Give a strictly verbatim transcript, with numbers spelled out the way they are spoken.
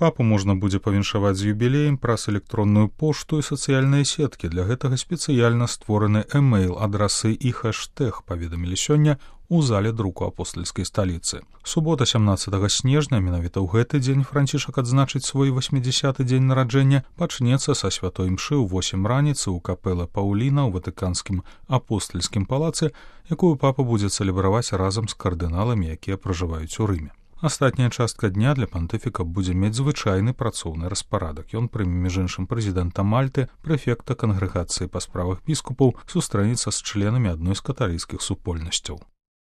Папу можна будзе павіншаваць з юбілеем праз электронную пошту і сацыяльныя сеткі. Для гэтага спецыяльна створаны эмейл, адрасы і хэштэг, паведамілі сёння у зале друку апостальскай сталіцы. Субота сямнаццатага снежня, менавіта ў гэты дзень Францішак адзначыць свой васьмідзясяты дзень нараджэння, пачнецца са святой імшы ў восем раніцы ў капэлы Паўліна ў Ватыканскім апостальскім палацы, якую папа будзе цэлебраваць разам з кардыналамі, якія пражываюць у Рыме. Астатняя частка дня для пантыфіка будзе мець звычайны працоўны распарадак. Ён прыме між іншым прэзідэнта Мальты, прэфекта кангрэгацыі па справах біскупаў, сустрэнецца з членамі адной з каталіцкіх супольнасцяў.